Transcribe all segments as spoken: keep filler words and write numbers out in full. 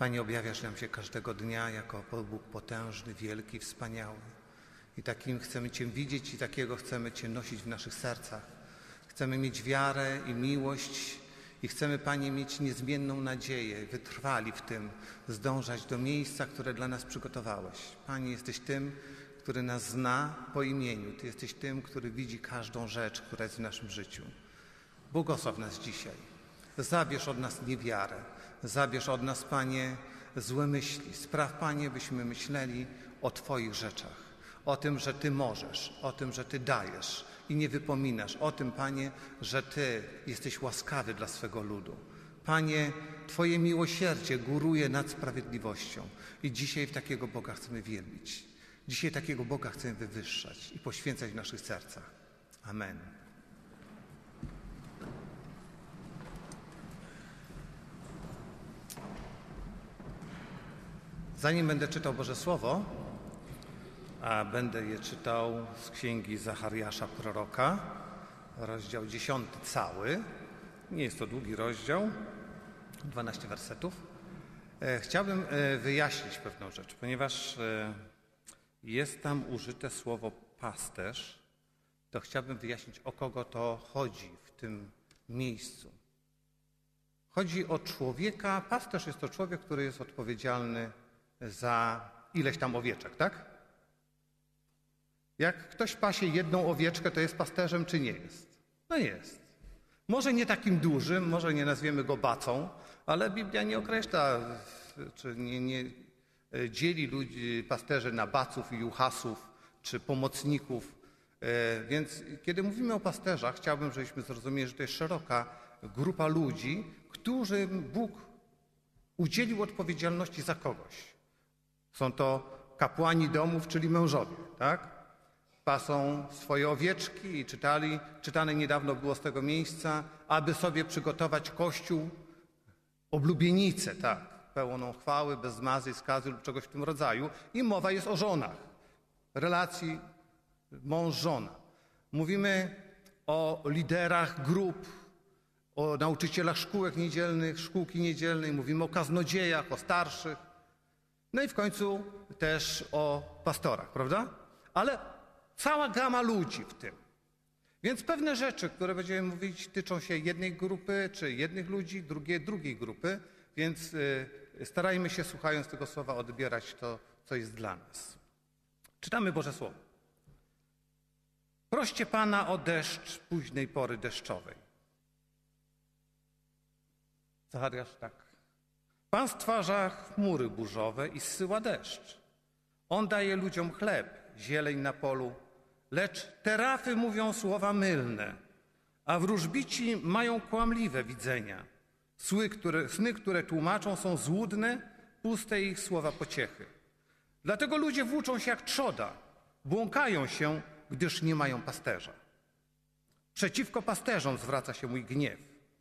Panie, objawiasz nam się każdego dnia jako Bóg potężny, wielki, wspaniały. I takim chcemy Cię widzieć i takiego chcemy Cię nosić w naszych sercach. Chcemy mieć wiarę i miłość i chcemy, Panie, mieć niezmienną nadzieję, wytrwali w tym, zdążać do miejsca, które dla nas przygotowałeś. Panie, jesteś tym, który nas zna po imieniu. Ty jesteś tym, który widzi każdą rzecz, która jest w naszym życiu. Błogosław nas dzisiaj. Zabierz od nas niewiarę. Zabierz od nas, Panie, złe myśli. Spraw, Panie, byśmy myśleli o Twoich rzeczach. O tym, że Ty możesz, o tym, że Ty dajesz i nie wypominasz. O tym, Panie, że Ty jesteś łaskawy dla swego ludu. Panie, Twoje miłosierdzie góruje nad sprawiedliwością i dzisiaj w takiego Boga chcemy wielbić. Dzisiaj takiego Boga chcemy wywyższać i poświęcać w naszych sercach. Amen. Zanim będę czytał Boże Słowo, a będę je czytał z księgi Zachariasza proroka, rozdział dziesiąty cały, nie jest to długi rozdział, dwanaście wersetów. Chciałbym wyjaśnić pewną rzecz, ponieważ jest tam użyte słowo pasterz, to chciałbym wyjaśnić, o kogo to chodzi w tym miejscu. Chodzi o człowieka, pasterz jest to człowiek, który jest odpowiedzialny za ileś tam owieczek, tak? Jak ktoś pasie jedną owieczkę, to jest pasterzem, czy nie jest? No jest. Może nie takim dużym, może nie nazwiemy go bacą, ale Biblia nie określa, czy nie, nie dzieli ludzi, pasterzy na baców i juchasów, czy pomocników. Więc kiedy mówimy o pasterzach, chciałbym, żebyśmy zrozumieli, że to jest szeroka grupa ludzi, którym Bóg udzielił odpowiedzialności za kogoś. Są to kapłani domów, czyli mężowie, tak? Pasą swoje owieczki i czytali, czytane niedawno było z tego miejsca, aby sobie przygotować kościół, oblubienicę, tak, pełną chwały, bez zmazy i skazy lub czegoś w tym rodzaju. I mowa jest o żonach, relacji mąż-żona. Mówimy o liderach grup, o nauczycielach szkółek niedzielnych, szkółki niedzielnej, mówimy o kaznodziejach, o starszych, no i w końcu też o pastorach, prawda? Ale cała gama ludzi w tym. Więc pewne rzeczy, które będziemy mówić, tyczą się jednej grupy, czy jednych ludzi, drugie, drugiej grupy, więc y, starajmy się, słuchając tego słowa, odbierać to, co jest dla nas. Czytamy Boże Słowo. Proście Pana o deszcz późnej pory deszczowej. Zachariasz tak. Pan stwarza chmury burzowe i zsyła deszcz. On daje ludziom chleb, zieleń na polu, lecz terafy mówią słowa mylne, a wróżbici mają kłamliwe widzenia. Sły, które, sny, które tłumaczą, są złudne, puste ich słowa pociechy. Dlatego ludzie włóczą się jak trzoda, błąkają się, gdyż nie mają pasterza. Przeciwko pasterzom zwraca się mój gniew.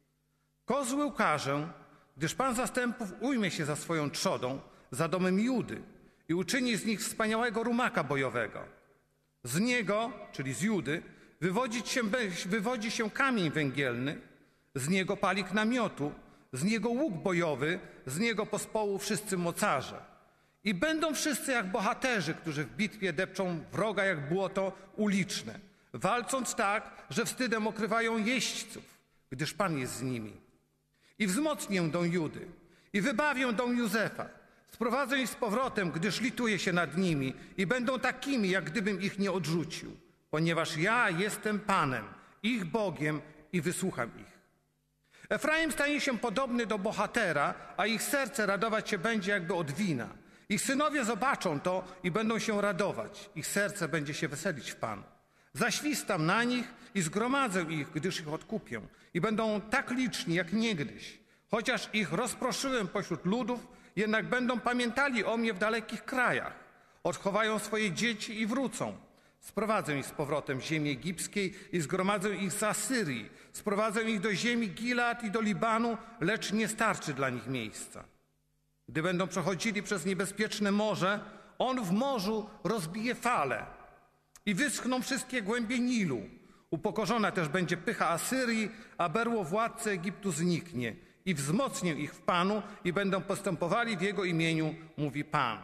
Kozły ukażę, gdyż Pan zastępów ujmie się za swoją trzodą, za domem Judy i uczyni z nich wspaniałego rumaka bojowego. Z niego, czyli z Judy, wywodzić się, wywodzi się kamień węgielny, z niego palik namiotu, z niego łuk bojowy, z niego pospołu wszyscy mocarze. I będą wszyscy jak bohaterzy, którzy w bitwie depczą wroga jak błoto uliczne, walcząc tak, że wstydem okrywają jeźdźców, gdyż Pan jest z nimi. I wzmocnię dom Judy, i wybawię dom Józefa, sprowadzę ich z powrotem, gdyż lituję się nad nimi i będą takimi, jak gdybym ich nie odrzucił, ponieważ ja jestem Panem, ich Bogiem i wysłucham ich. Efraim stanie się podobny do bohatera, a ich serce radować się będzie jakby od wina. Ich synowie zobaczą to i będą się radować. Ich serce będzie się weselić w Panu. Zaświstam na nich i zgromadzę ich, gdyż ich odkupię. I będą tak liczni jak niegdyś. Chociaż ich rozproszyłem pośród ludów, jednak będą pamiętali o mnie w dalekich krajach. Odchowają swoje dzieci i wrócą. Sprowadzę ich z powrotem z ziemi egipskiej i zgromadzę ich z Asyrii. Sprowadzę ich do ziemi Gilad i do Libanu, lecz nie starczy dla nich miejsca. Gdy będą przechodzili przez niebezpieczne morze, on w morzu rozbije fale i wyschną wszystkie głębie Nilu. Upokorzona też będzie pycha Asyrii, a berło władcy Egiptu zniknie i wzmocnię ich w Panu i będą postępowali w Jego imieniu, mówi Pan.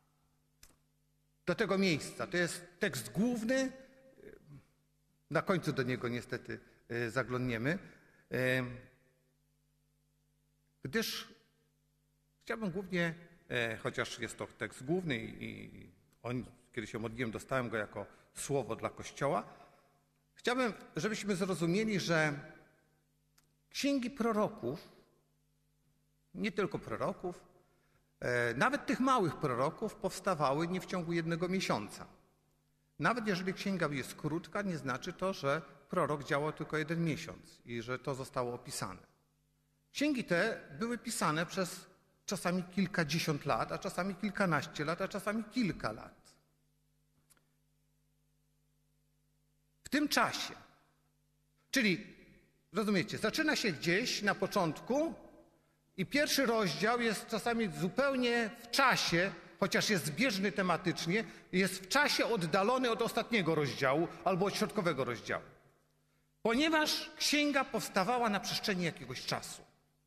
Do tego miejsca, to jest tekst główny, na końcu do niego niestety zaglądniemy, gdyż chciałbym głównie, chociaż jest to tekst główny i on, kiedy się modliłem, dostałem go jako słowo dla Kościoła, chciałbym, żebyśmy zrozumieli, że księgi proroków, nie tylko proroków, nawet tych małych proroków powstawały nie w ciągu jednego miesiąca. Nawet jeżeli księga jest krótka, nie znaczy to, że prorok działał tylko jeden miesiąc i że to zostało opisane. Księgi te były pisane przez czasami kilkadziesiąt lat, a czasami kilkanaście lat, a czasami kilka lat. W tym czasie, czyli rozumiecie, zaczyna się gdzieś na początku i pierwszy rozdział jest czasami zupełnie w czasie, chociaż jest zbieżny tematycznie, jest w czasie oddalony od ostatniego rozdziału albo od środkowego rozdziału. Ponieważ księga powstawała na przestrzeni jakiegoś czasu.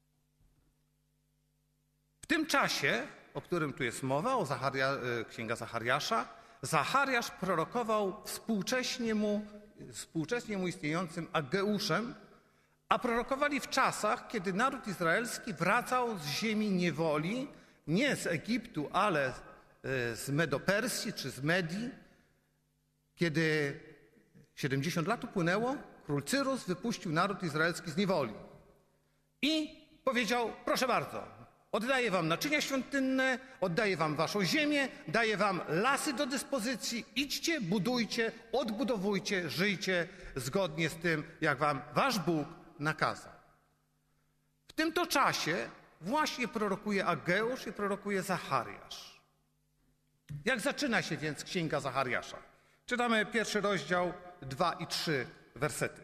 W tym czasie, o którym tu jest mowa, o Zacharia, księga Zachariasza, Zachariasz prorokował współcześnie mu, współcześnie mu istniejącym Ageuszem, a prorokowali w czasach, kiedy naród izraelski wracał z ziemi niewoli, nie z Egiptu, ale z Medopersji czy z Medii, kiedy siedemdziesiąt lat upłynęło, król Cyrus wypuścił naród izraelski z niewoli i powiedział, proszę bardzo, oddaję wam naczynia świątynne, oddaję wam waszą ziemię, daję wam lasy do dyspozycji, idźcie, budujcie, odbudowujcie, żyjcie zgodnie z tym, jak wam wasz Bóg nakazał. W tym to czasie właśnie prorokuje Ageusz i prorokuje Zachariasz. Jak zaczyna się więc księga Zachariasza? Czytamy pierwszy rozdział, dwa i trzy wersety.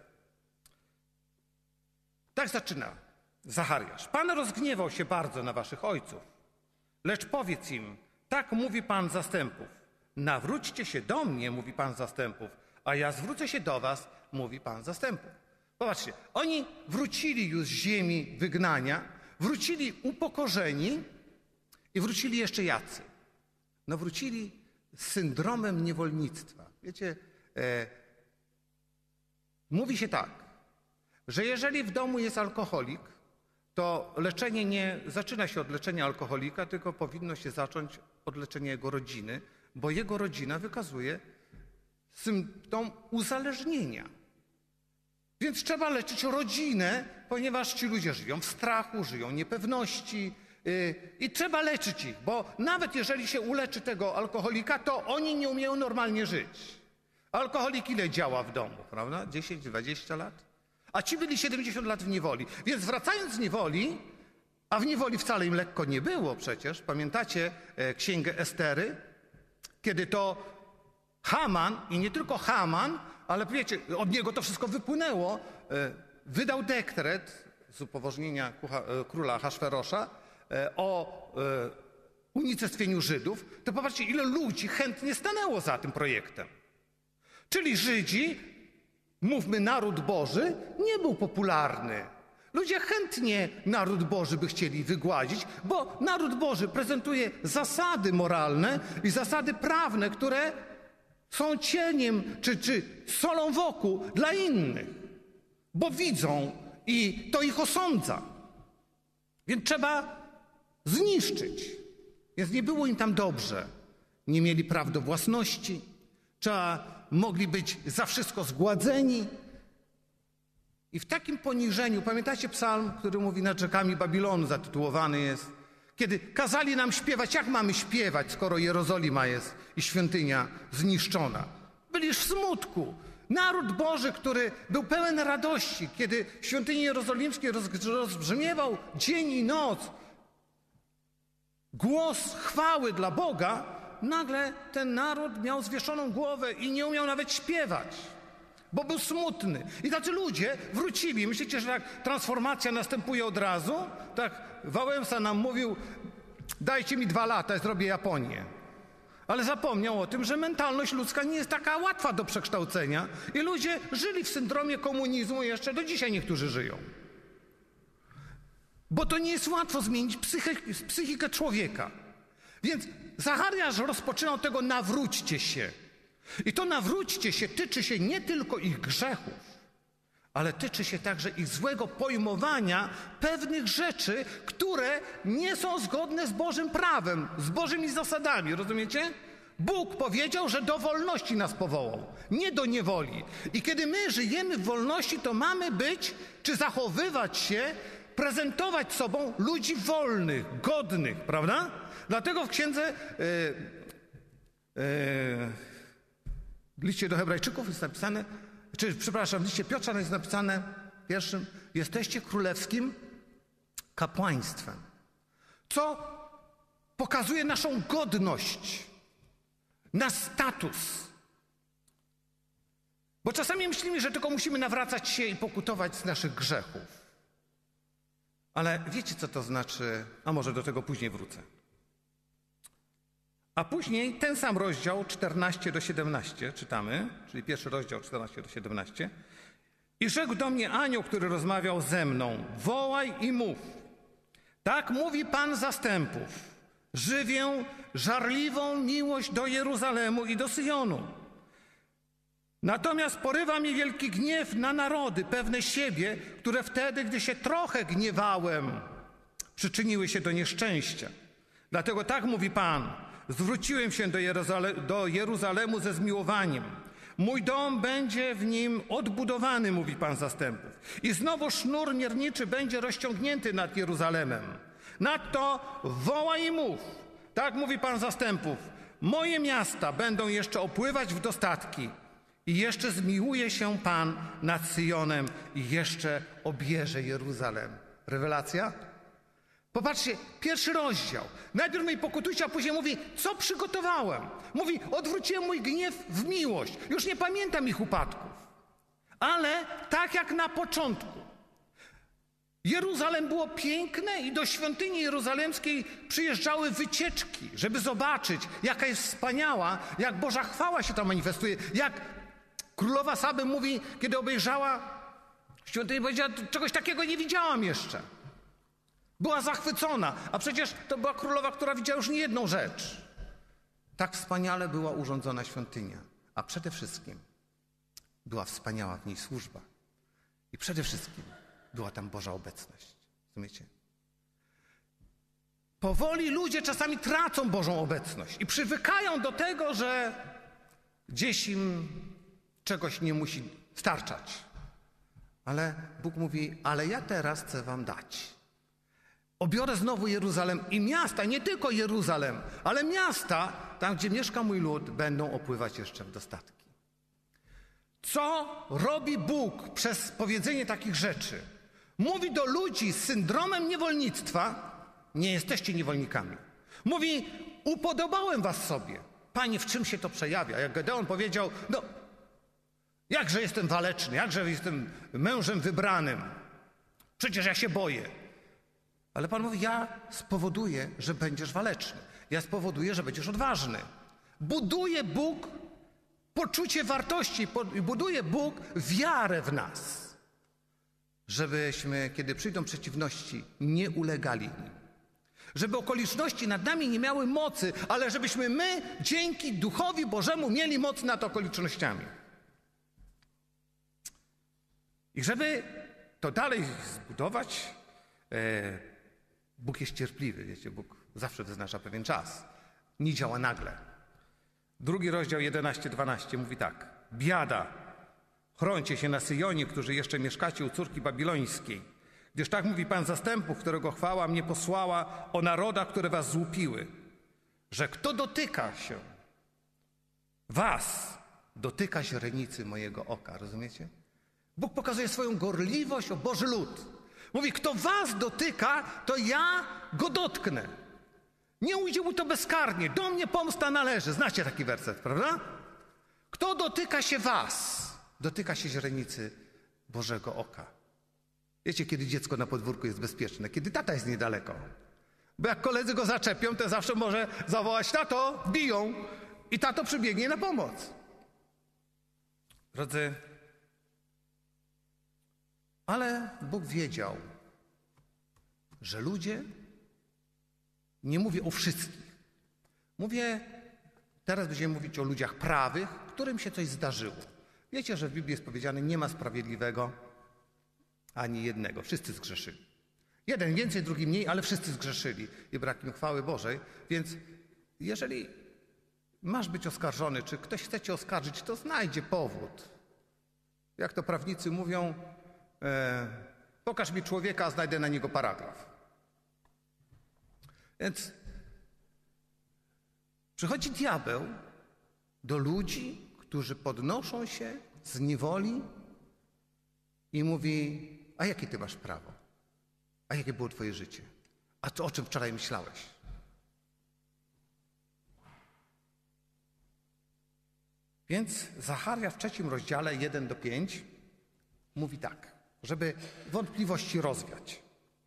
Tak zaczyna Zachariasz. Pan rozgniewał się bardzo na waszych ojców, lecz powiedz im, tak mówi Pan zastępów. Nawróćcie się do mnie, mówi Pan zastępów, a ja zwrócę się do was, mówi Pan zastępów. Popatrzcie, oni wrócili już z ziemi wygnania, wrócili upokorzeni i wrócili jeszcze jacy. No wrócili z syndromem niewolnictwa. Wiecie, e, mówi się tak, że jeżeli w domu jest alkoholik, to leczenie nie zaczyna się od leczenia alkoholika, tylko powinno się zacząć od leczenia jego rodziny, bo jego rodzina wykazuje symptom uzależnienia. Więc trzeba leczyć rodzinę, ponieważ ci ludzie żyją w strachu, żyją w niepewności yy, i trzeba leczyć ich, bo nawet jeżeli się uleczy tego alkoholika, to oni nie umieją normalnie żyć. Alkoholik ile działa w domu, prawda? dziesięć, dwadzieścia lat? A ci byli siedemdziesiąt lat w niewoli. Więc wracając z niewoli, a w niewoli wcale im lekko nie było przecież, pamiętacie e, księgę Estery? Kiedy to Haman, i nie tylko Haman, ale wiecie, od niego to wszystko wypłynęło, e, wydał dekret z upoważnienia kucha, e, króla Ahasferosza e, o e, unicestwieniu Żydów, to popatrzcie, ile ludzi chętnie stanęło za tym projektem. Czyli Żydzi, mówmy naród Boży, nie był popularny. Ludzie chętnie naród Boży by chcieli wygładzić, bo naród Boży prezentuje zasady moralne i zasady prawne, które są cieniem czy, czy solą wokół dla innych, bo widzą i to ich osądza. Więc trzeba zniszczyć. Więc nie było im tam dobrze. Nie mieli praw do własności. Trzeba, mogli być za wszystko zgładzeni. I w takim poniżeniu, pamiętacie psalm, który mówi nad rzekami Babilonu, zatytułowany jest, kiedy kazali nam śpiewać, jak mamy śpiewać, skoro Jerozolima jest i świątynia zniszczona. Byli w smutku. Naród Boży, który był pełen radości, kiedy w świątyni jerozolimskiej rozbrzmiewał dzień i noc głos chwały dla Boga, nagle ten naród miał zwieszoną głowę i nie umiał nawet śpiewać, bo był smutny. I tacy ludzie wrócili. Myślicie, że tak transformacja następuje od razu? Tak Wałęsa nam mówił, dajcie mi dwa lata i zrobię Japonię. Ale zapomniał o tym, że mentalność ludzka nie jest taka łatwa do przekształcenia i ludzie żyli w syndromie komunizmu i jeszcze do dzisiaj niektórzy żyją. Bo to nie jest łatwo zmienić psychikę, psychikę człowieka. Więc Zachariasz rozpoczyna od tego: nawróćcie się. I to nawróćcie się tyczy się nie tylko ich grzechów, ale tyczy się także ich złego pojmowania pewnych rzeczy, które nie są zgodne z Bożym prawem, z Bożymi zasadami, rozumiecie? Bóg powiedział, że do wolności nas powołał, nie do niewoli. I kiedy my żyjemy w wolności, to mamy być, czy zachowywać się, prezentować sobą ludzi wolnych, godnych, prawda? Dlatego w księdze, yy, yy, w liście do Hebrajczyków jest napisane, czy przepraszam, w liście Piotra jest napisane pierwszym: jesteście królewskim kapłaństwem, co pokazuje naszą godność, nasz status. Bo czasami myślimy, że tylko musimy nawracać się i pokutować z naszych grzechów. Ale wiecie, co to znaczy? A może do tego później wrócę. A później ten sam rozdział czternaście do siedemnaście czytamy, czyli pierwszy rozdział czternaście do siedemnaście. I rzekł do mnie anioł, który rozmawiał ze mną: wołaj i mów. Tak mówi Pan zastępów: żywię żarliwą miłość do Jeruzalemu i do Syjonu. Natomiast porywa mnie wielki gniew na narody, pewne siebie, które wtedy, gdy się trochę gniewałem, przyczyniły się do nieszczęścia. Dlatego tak mówi Pan: zwróciłem się do, Jeruzale- do Jeruzalemu ze zmiłowaniem. Mój dom będzie w nim odbudowany, mówi Pan zastępów. I znowu sznur mierniczy będzie rozciągnięty nad Jeruzalemem. Nadto wołaj i mów. Tak mówi Pan zastępów: moje miasta będą jeszcze opływać w dostatki. I jeszcze zmiłuje się Pan nad Syjonem i jeszcze obierze Jeruzalem. Rewelacja? Popatrzcie, pierwszy rozdział. Najpierw mówi: pokutujcie, a później mówi: co przygotowałem. Mówi: odwróciłem mój gniew w miłość. Już nie pamiętam ich upadków. Ale tak jak na początku. Jeruzalem było piękne i do świątyni jeruzalemskiej przyjeżdżały wycieczki, żeby zobaczyć, jaka jest wspaniała, jak Boża chwała się tam manifestuje, jak królowa Saby mówi, kiedy obejrzała świątynię, powiedziała: czegoś takiego nie widziałam jeszcze. Była zachwycona, a przecież to była królowa, która widziała już niejedną rzecz. Tak wspaniale była urządzona świątynia, a przede wszystkim była wspaniała w niej służba. I przede wszystkim była tam Boża obecność. Rozumiecie? Powoli ludzie czasami tracą Bożą obecność i przywykają do tego, że gdzieś im czegoś nie musi starczać. Ale Bóg mówi: ale ja teraz chcę wam dać. Obiorę znowu Jeruzalem i miasta, nie tylko Jeruzalem, ale miasta, tam gdzie mieszka mój lud, będą opływać jeszcze w dostatki. Co robi Bóg przez powiedzenie takich rzeczy? Mówi do ludzi z syndromem niewolnictwa: nie jesteście niewolnikami. Mówi: upodobałem was sobie. Panie, w czym się to przejawia? Jak Gedeon powiedział: no, jakże jestem waleczny, jakże jestem mężem wybranym. Przecież ja się boję. Ale Pan mówi: ja spowoduję, że będziesz waleczny. Ja spowoduję, że będziesz odważny. Buduje Bóg poczucie wartości, buduje Bóg wiarę w nas. Żebyśmy, kiedy przyjdą przeciwności, nie ulegali im. Żeby okoliczności nad nami nie miały mocy, ale żebyśmy my, dzięki Duchowi Bożemu, mieli moc nad okolicznościami. I żeby to dalej zbudować, e, Bóg jest cierpliwy, wiecie, Bóg zawsze wyznacza pewien czas. Nie działa nagle. Drugi rozdział jedenaście dwanaście mówi tak: biada, chrońcie się na Syjonie, którzy jeszcze mieszkacie u córki babilońskiej. Gdyż tak mówi Pan zastępów, którego chwała mnie posłała, o narodach, które was złupiły, że kto dotyka się was, dotyka źrenicy mojego oka. Rozumiecie? Bóg pokazuje swoją gorliwość o Boży lud. Mówi: kto was dotyka, to ja go dotknę. Nie ujdzie mu to bezkarnie. Do mnie pomsta należy. Znacie taki werset, prawda? Kto dotyka się was, dotyka się źrenicy Bożego oka. Wiecie, kiedy dziecko na podwórku jest bezpieczne? Kiedy tata jest niedaleko. Bo jak koledzy go zaczepią, to zawsze może zawołać: tato, biją. I tato przybiegnie na pomoc. Drodzy, ale Bóg wiedział, że ludzie, nie mówię o wszystkich, mówię, teraz będziemy mówić o ludziach prawych, którym się coś zdarzyło. Wiecie, że w Biblii jest powiedziane, nie ma sprawiedliwego ani jednego. Wszyscy zgrzeszyli. Jeden więcej, drugi mniej, ale wszyscy zgrzeszyli i brak im chwały Bożej. Więc jeżeli masz być oskarżony, czy ktoś chce cię oskarżyć, to znajdzie powód. Jak to prawnicy mówią, e, pokaż mi człowieka, a znajdę na niego paragraf. Więc przychodzi diabeł do ludzi, którzy podnoszą się z niewoli i mówi, a jakie ty masz prawo? A jakie było twoje życie? A to o czym wczoraj myślałeś? Więc Zacharia w trzecim rozdziale jeden do pięć mówi tak, żeby wątpliwości rozwiać.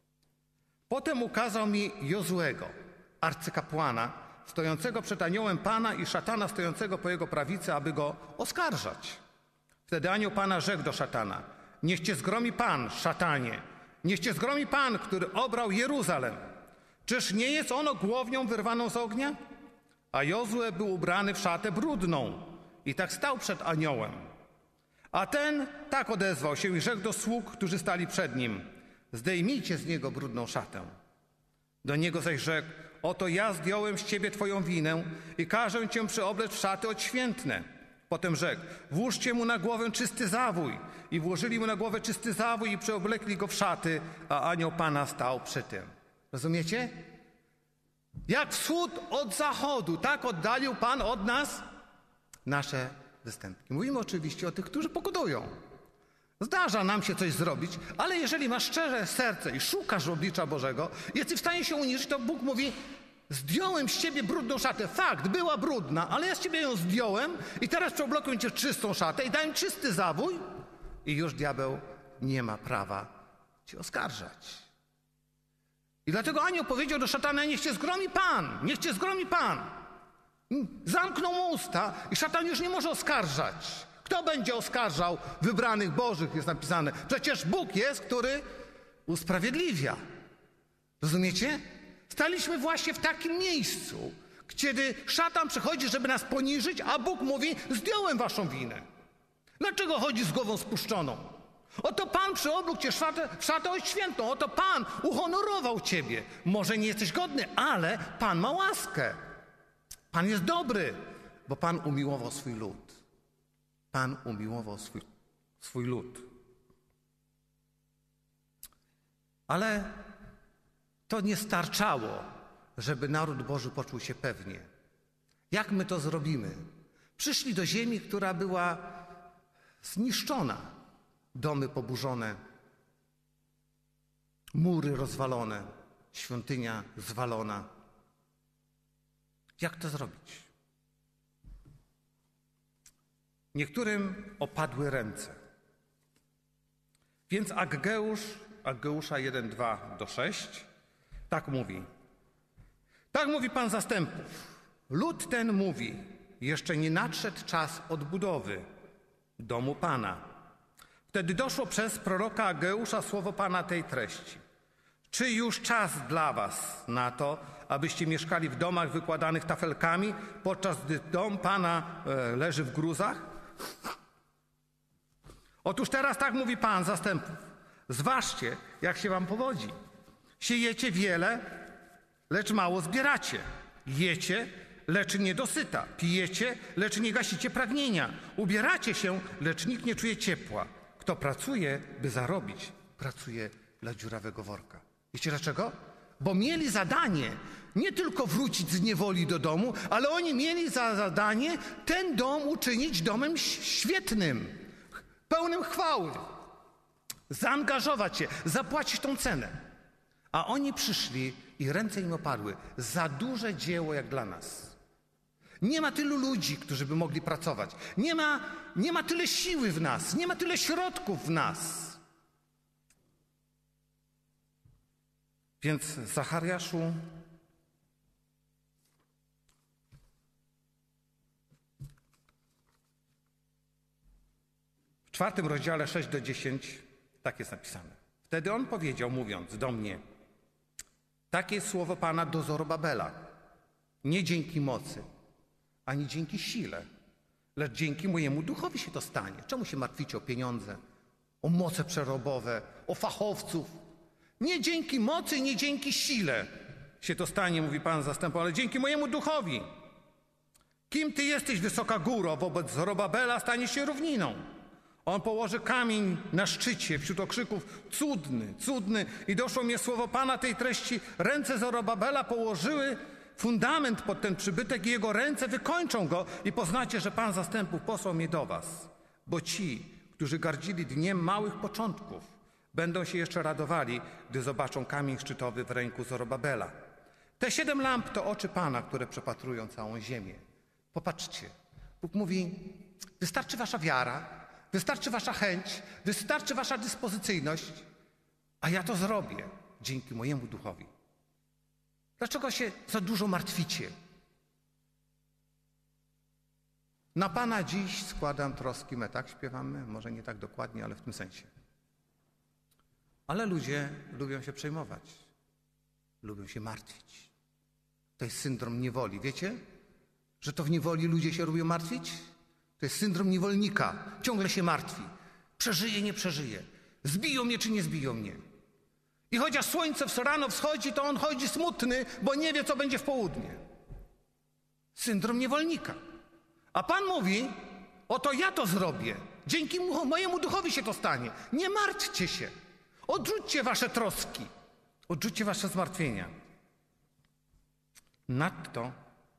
Potem ukazał mi Jozuego, arcykapłana, stojącego przed aniołem Pana i szatana stojącego po jego prawicy, aby go oskarżać. Wtedy anioł Pana rzekł do szatana, niech cię zgromi Pan, szatanie, niech cię zgromi Pan, który obrał Jeruzalem. Czyż nie jest ono głownią wyrwaną z ognia? A Jozue był ubrany w szatę brudną i tak stał przed aniołem. A ten tak odezwał się i rzekł do sług, którzy stali przed nim, zdejmijcie z niego brudną szatę. Do niego zaś rzekł, oto ja zdjąłem z ciebie twoją winę i każę cię przyoblec w szaty odświętne. Potem rzekł, włóżcie mu na głowę czysty zawój. I włożyli mu na głowę czysty zawój i przeoblekli go w szaty, a anioł Pana stał przy tym. Rozumiecie? Jak wschód od zachodu, tak oddalił Pan od nas nasze występki. Mówimy oczywiście o tych, którzy pokutują. Zdarza nam się coś zrobić, ale jeżeli masz szczere serce i szukasz oblicza Bożego, jesteś w stanie się uniżyć, to Bóg mówi, zdjąłem z ciebie brudną szatę. Fakt, była brudna, ale ja z ciebie ją zdjąłem i teraz przeoblokuję cię w czystą szatę i dałem czysty zawój i już diabeł nie ma prawa cię oskarżać. I dlatego anioł powiedział do szatana, niech cię zgromi Pan, niech cię zgromi Pan. Zamknął mu usta i szatan już nie może oskarżać. Kto będzie oskarżał wybranych Bożych, jest napisane. Przecież Bóg jest, który usprawiedliwia. Rozumiecie? Staliśmy właśnie w takim miejscu, kiedy szatan przychodzi, żeby nas poniżyć, a Bóg mówi, zdjąłem waszą winę. Dlaczego chodzi z głową spuszczoną? Oto Pan przyoblógł cię w szatę, w szatę odświętną. Oto Pan uhonorował ciebie. Może nie jesteś godny, ale Pan ma łaskę. Pan jest dobry, bo Pan umiłował swój lud. Pan umiłował swój, swój lud. Ale to nie starczało, żeby naród Boży poczuł się pewnie. Jak my to zrobimy? Przyszli do ziemi, która była zniszczona. Domy poburzone, mury rozwalone, świątynia zwalona. Jak to zrobić? Niektórym opadły ręce. Więc Aggeusz, Aggeusza jeden, dwa do sześć, tak mówi. Tak mówi Pan zastępów. Lud ten mówi, jeszcze nie nadszedł czas odbudowy domu Pana. Wtedy doszło przez proroka Aggeusza słowo Pana tej treści. Czy już czas dla was na to, abyście mieszkali w domach wykładanych tafelkami, podczas gdy dom Pana e, leży w gruzach? Otóż teraz tak mówi Pan zastępów. Zważcie, jak się wam powodzi. Siejecie wiele, lecz mało zbieracie. Jecie, lecz nie dosyta. Pijecie, lecz nie gasicie pragnienia. Ubieracie się, lecz nikt nie czuje ciepła. Kto pracuje, by zarobić, pracuje dla dziurawego worka. Wiecie dlaczego? Bo mieli zadanie nie tylko wrócić z niewoli do domu, ale oni mieli za zadanie ten dom uczynić domem świetnym, pełnym chwały. Zaangażować się, zapłacić tą cenę. A oni przyszli i ręce im opadły. Za duże dzieło jak dla nas. Nie ma tylu ludzi, którzy by mogli pracować. Nie ma, nie ma tyle siły w nas. Nie ma tyle środków w nas. Więc Zachariaszu, w czwartym rozdziale sześć do dziesięć tak jest napisane. Wtedy on powiedział, mówiąc do mnie, Takie jest słowo Pana do Zorobabela. Nie dzięki mocy, ani dzięki sile, lecz dzięki mojemu duchowi się to stanie. Czemu się martwicie o pieniądze, o moce przerobowe, o fachowców? Nie dzięki mocy, nie dzięki sile się to stanie, mówi Pan zastępu, ale dzięki mojemu duchowi. Kim ty jesteś, wysoka góro, wobec Zorobabela stanie się równiną. On położy kamień na szczycie wśród okrzyków cudny, cudny. I doszło mnie słowo Pana tej treści. Ręce Zorobabela położyły fundament pod ten przybytek i jego ręce wykończą go i poznacie, że Pan zastępów posłał mnie do was. Bo ci, którzy gardzili dniem małych początków, będą się jeszcze radowali, gdy zobaczą kamień szczytowy w ręku Zorobabela. Te siedem lamp to oczy Pana, które przepatrują całą ziemię. Popatrzcie, Bóg mówi, wystarczy wasza wiara, wystarczy wasza chęć, wystarczy wasza dyspozycyjność, a ja to zrobię dzięki mojemu duchowi. Dlaczego się za dużo martwicie? Na Pana dziś składam troski me, tak śpiewamy? Może nie tak dokładnie, ale w tym sensie. Ale ludzie lubią się przejmować, lubią się martwić. To jest syndrom niewoli, wiecie? Że to w niewoli ludzie się lubią martwić? To jest syndrom niewolnika. Ciągle się martwi. Przeżyje, nie przeżyje. Zbiją mnie, czy nie zbiją mnie. I chociaż słońce rano wschodzi, to on chodzi smutny, bo nie wie, co będzie w południe. Syndrom niewolnika. A Pan mówi, oto ja to zrobię. Dzięki mojemu duchowi się to stanie. Nie martwcie się. Odrzućcie wasze troski. Odrzućcie wasze zmartwienia. Nadto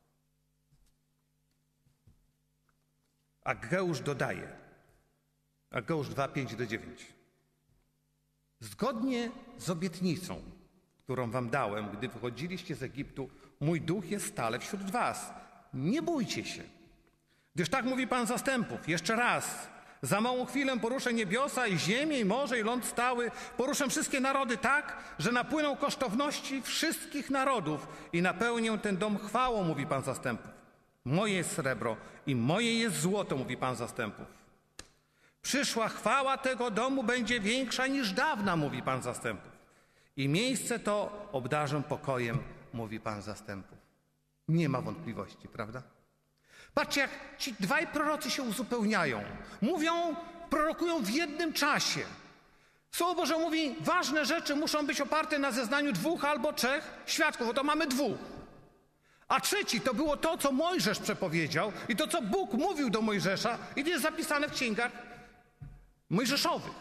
Ageusz dodaje, Ageusz dwa, pięć do dziewięć. Zgodnie z obietnicą, którą wam dałem, gdy wychodziliście z Egiptu, mój duch jest stale wśród was. Nie bójcie się, gdyż tak mówi Pan zastępów. Jeszcze raz, za małą chwilę poruszę niebiosa i ziemię, i morze, i ląd stały. Poruszę wszystkie narody tak, że napłyną kosztowności wszystkich narodów i napełnię ten dom chwałą, mówi Pan zastępów. Moje jest srebro i moje jest złoto, mówi Pan zastępów. Przyszła chwała tego domu będzie większa niż dawna, mówi Pan zastępów. I miejsce to obdarzę pokojem, mówi Pan zastępów. Nie ma wątpliwości, prawda? Patrzcie, jak ci dwaj prorocy się uzupełniają. Mówią, prorokują w jednym czasie. Słowo Boże mówi, ważne rzeczy muszą być oparte na zeznaniu dwóch albo trzech świadków. Oto mamy dwóch. A trzeci to było to, co Mojżesz przepowiedział i to, co Bóg mówił do Mojżesza i to jest zapisane w księgach mojżeszowych.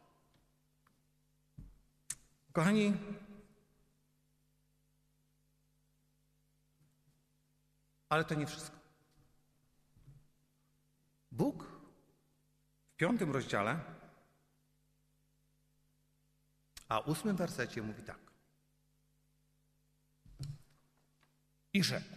Kochani, ale to nie wszystko. Bóg w piątym rozdziale, a ósmym wersecie mówi tak. I rzekł,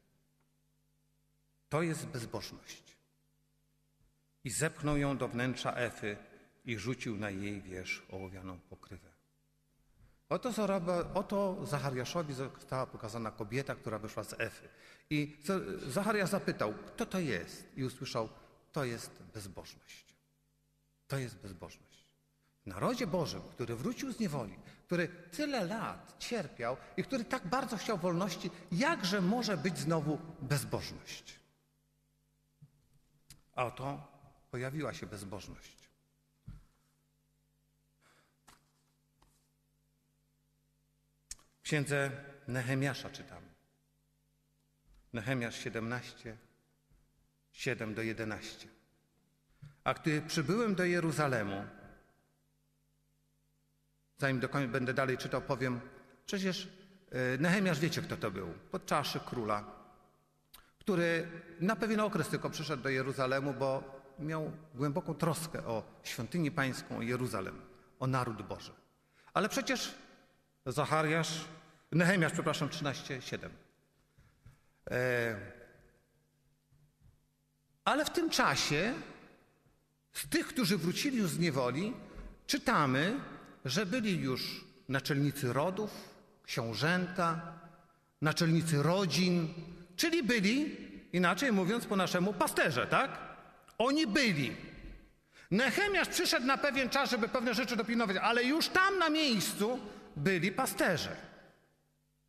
to jest bezbożność. I zepchnął ją do wnętrza Efy i rzucił na jej wierzch ołowianą pokrywę. Oto, oto Zachariaszowi została pokazana kobieta, która wyszła z Efy. I Zachariasz zapytał, kto to jest? I usłyszał, to jest bezbożność. To jest bezbożność. W narodzie Bożym, który wrócił z niewoli, który tyle lat cierpiał i który tak bardzo chciał wolności, jakże może być znowu bezbożność? A oto pojawiła się bezbożność. W księdze Nehemiasza czytamy. Nehemiasz siedemnaście, siedem do jedenastu. A gdy przybyłem do Jeruzalemu, zanim do końca będę dalej czytał, powiem, przecież Nehemiasz, wiecie, kto to był? Podczaszy króla, który na pewien okres tylko przyszedł do Jeruzalemu, bo miał głęboką troskę o świątynię pańską, o Jeruzalem, o naród Boży. Ale przecież Zachariasz, Nehemiasz, przepraszam, trzynaście, siedem. E, ale w tym czasie z tych, którzy wrócili już z niewoli, czytamy, że byli już naczelnicy rodów, książęta, naczelnicy rodzin, czyli byli, inaczej mówiąc po naszemu, pasterze, tak? Oni byli. Nehemiasz przyszedł na pewien czas, żeby pewne rzeczy dopilnować, ale już tam na miejscu byli pasterze.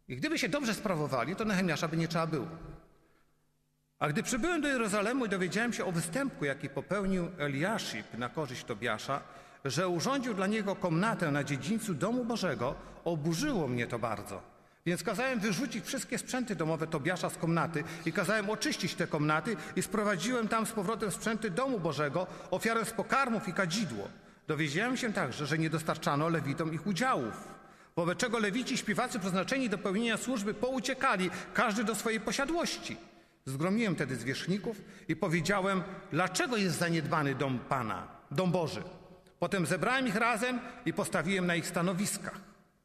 I gdyby się dobrze sprawowali, to Nehemiasza by nie trzeba było. A gdy przybyłem do Jerozolemu i dowiedziałem się o występku, jaki popełnił Eliaszib na korzyść Tobiasza, że urządził dla niego komnatę na dziedzińcu domu Bożego, oburzyło mnie to bardzo. Więc kazałem wyrzucić wszystkie sprzęty domowe Tobiasza z komnaty i kazałem oczyścić te komnaty i sprowadziłem tam z powrotem sprzęty domu Bożego, ofiarę z pokarmów i kadzidło. Dowiedziałem się także, że nie dostarczano Lewitom ich udziałów, wobec czego Lewici, śpiewacy przeznaczeni do pełnienia służby pouciekali, każdy do swojej posiadłości. Zgromiłem wtedy zwierzchników i powiedziałem, dlaczego jest zaniedbany dom Pana, dom Boży. Potem zebrałem ich razem i postawiłem na ich stanowiskach.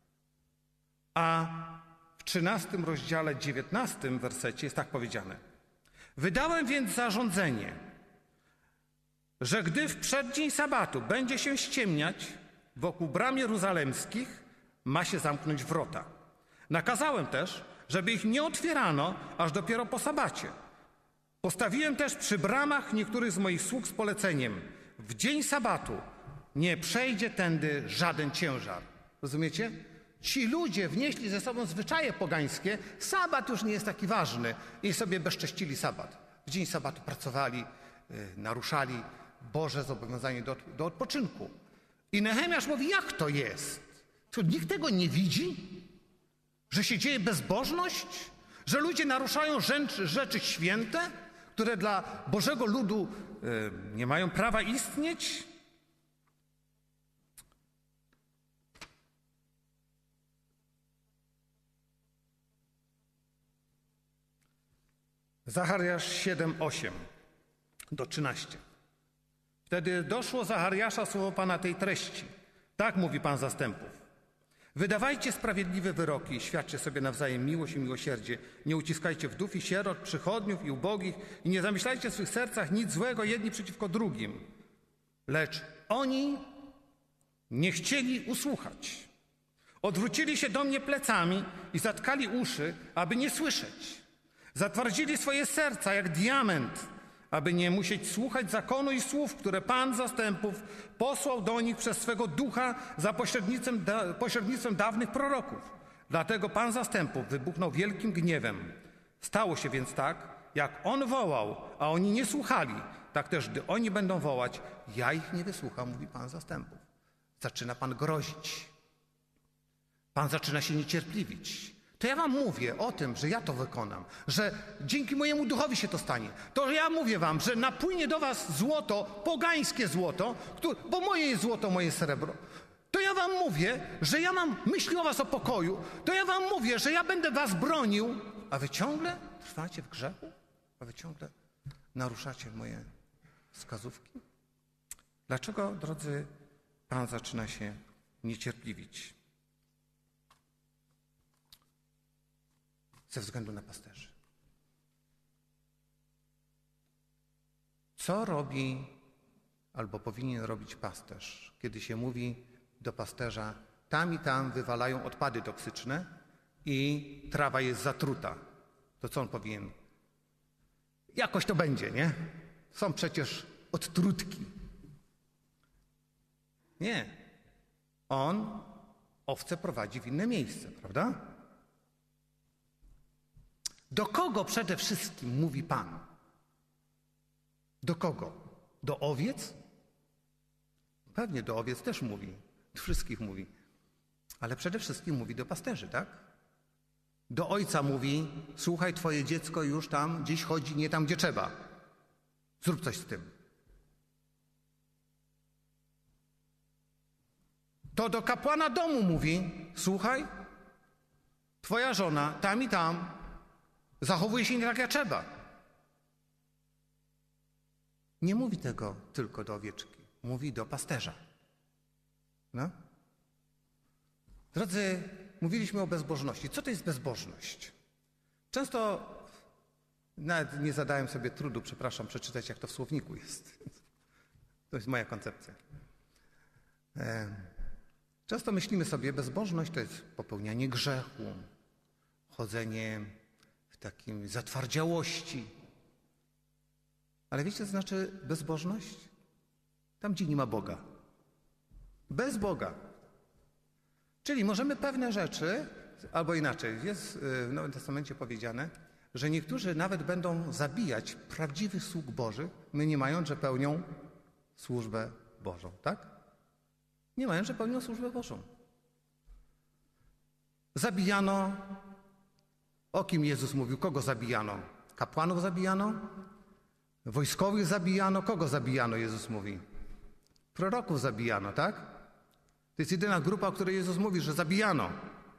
A w trzynastym rozdziale, dziewiętnastym wersecie jest tak powiedziane. Wydałem więc zarządzenie, że gdy w przeddzień sabatu będzie się ściemniać, wokół bram jeruzalemskich ma się zamknąć wrota. Nakazałem też, żeby ich nie otwierano, aż dopiero po sabacie. Postawiłem też przy bramach niektórych z moich sług z poleceniem. W dzień sabatu nie przejdzie tędy żaden ciężar. Rozumiecie? Ci ludzie wnieśli ze sobą zwyczaje pogańskie. Sabat już nie jest taki ważny i sobie bezcześcili sabat. W dzień sabatu pracowali, yy, naruszali Boże zobowiązanie do, do odpoczynku. I Nehemiasz mówi, jak to jest? To nikt tego nie widzi? Że się dzieje bezbożność? Że ludzie naruszają rzeczy, rzeczy święte, które dla Bożego ludu yy, nie mają prawa istnieć? Zachariasz siedem, osiem do trzynastu. Wtedy doszło Zachariasza słowo Pana tej treści. Tak mówi Pan zastępów. Wydawajcie sprawiedliwe wyroki i świadczcie sobie nawzajem miłość i miłosierdzie. Nie uciskajcie wdów i sierot, przychodniów i ubogich i nie zamyślajcie w swych sercach nic złego jedni przeciwko drugim. Lecz oni nie chcieli usłuchać. Odwrócili się do mnie plecami i zatkali uszy, aby nie słyszeć. Zatwardzili swoje serca jak diament, aby nie musieć słuchać zakonu i słów, które Pan zastępów posłał do nich przez swego ducha za pośrednictwem, da, pośrednictwem dawnych proroków. Dlatego Pan zastępów wybuchnął wielkim gniewem. Stało się więc tak, jak On wołał, a oni nie słuchali, tak też gdy oni będą wołać, ja ich nie wysłucham, mówi Pan zastępów. Zaczyna Pan grozić. Pan zaczyna się niecierpliwić. To ja wam mówię o tym, że ja to wykonam, że dzięki mojemu duchowi się to stanie. To ja mówię wam, że napłynie do was złoto, pogańskie złoto, które, bo moje jest złoto, moje srebro. To ja wam mówię, że ja mam myśli o was o pokoju. To ja wam mówię, że ja będę was bronił, a wy ciągle trwacie w grzechu? A wy ciągle naruszacie moje wskazówki? Dlaczego, drodzy, Pan zaczyna się niecierpliwić? Ze względu na pasterzy. Co robi albo powinien robić pasterz, kiedy się mówi do pasterza, tam i tam wywalają odpady toksyczne i trawa jest zatruta? To co on powinien? Jakoś to będzie, nie? Są przecież odtrutki. Nie. On owce prowadzi w inne miejsce, prawda? Do kogo przede wszystkim mówi Pan? Do kogo? Do owiec? Pewnie do owiec też mówi. Do wszystkich mówi. Ale przede wszystkim mówi do pasterzy, tak? Do ojca mówi, słuchaj, twoje dziecko już tam gdzieś chodzi, nie tam, gdzie trzeba. Zrób coś z tym. To do kapłana domu mówi, słuchaj, twoja żona tam i tam zachowuje się nie tak, jak trzeba. Nie mówi tego tylko do owieczki. Mówi do pasterza. No? Drodzy, mówiliśmy o bezbożności. Co to jest bezbożność? Często nawet nie zadałem sobie trudu, przepraszam, przeczytać, jak to w słowniku jest. To jest moja koncepcja. Często myślimy sobie, bezbożność to jest popełnianie grzechu, chodzenie w takim zatwardziałości. Ale wiecie, co znaczy bezbożność? Tam, gdzie nie ma Boga. Bez Boga. Czyli możemy pewne rzeczy albo inaczej, jest w Nowym Testamencie powiedziane, że niektórzy nawet będą zabijać prawdziwych sług Bożych, mniemając, że pełnią służbę Bożą, tak? Nie mają, że pełnią służbę Bożą. Zabijano. O kim Jezus mówił? Kogo zabijano? Kapłanów zabijano? Wojskowych zabijano? Kogo zabijano, Jezus mówi? Proroków zabijano, tak? To jest jedyna grupa, o której Jezus mówi, że zabijano.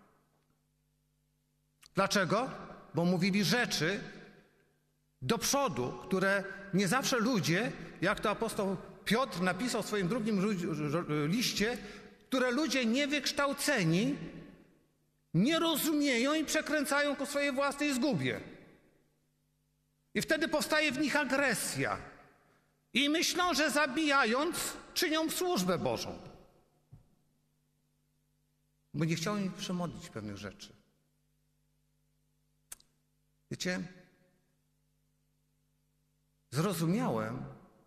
Dlaczego? Bo mówili rzeczy do przodu, które nie zawsze ludzie, jak to apostoł Piotr napisał w swoim drugim liście, które ludzie niewykształceni nie rozumieją i przekręcają ku swojej własnej zgubie. I wtedy powstaje w nich agresja. I myślą, że zabijając czynią służbę Bożą. Bo nie chciałem ich przemodlić pewnych rzeczy. Wiecie, zrozumiałem,